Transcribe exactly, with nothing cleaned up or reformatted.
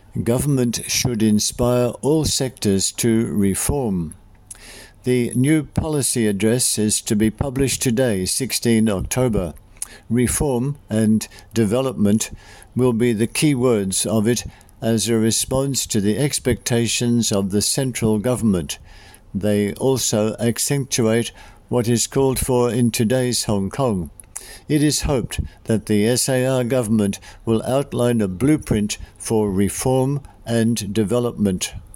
Government should inspire all sectors to reform. The new policy address is to be published today, the sixteenth of October. Reform and development will be the key words of it as a response to the expectations of the central government. They also accentuate what is called for in today's Hong Kong. It is hoped that the S A R government will outline a blueprint for reform and development.